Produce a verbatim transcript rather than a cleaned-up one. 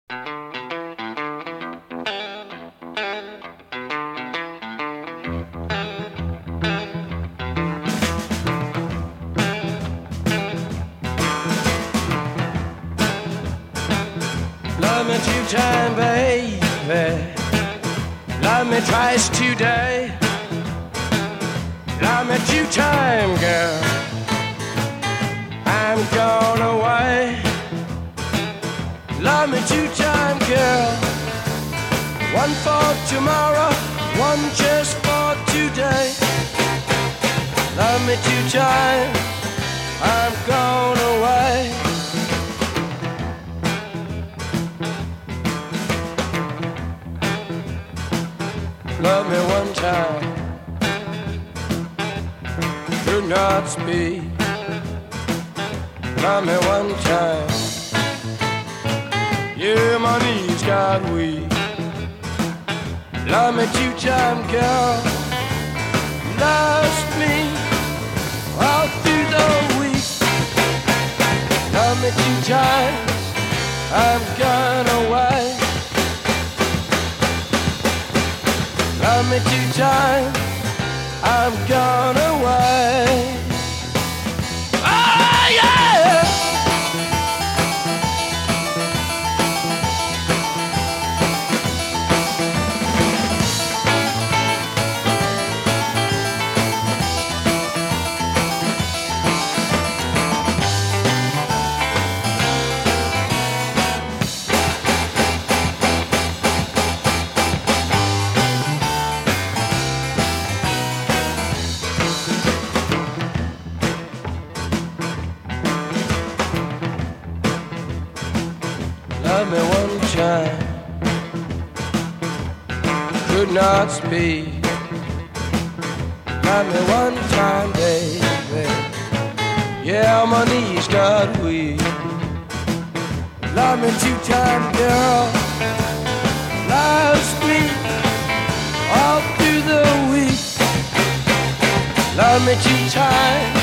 Love me two times, baby. Love me twice today. Love me two times, girl. I'm gone away. Love me two times, girl. One for tomorrow, one just for today. Love me two times, I'm gone away. Love me one time, do not speak. Love me one time, yeah, my knees got weak. Love me two times, girl. Lost me all through the week. Love me two times, I'm gone away. Love me two times, I'm gone away. Oh yeah! Love me one time, could not speak. Love me one time, baby. Yeah, my knees got weak. Love me two times, girl. Lost me all through the week. Love me two times,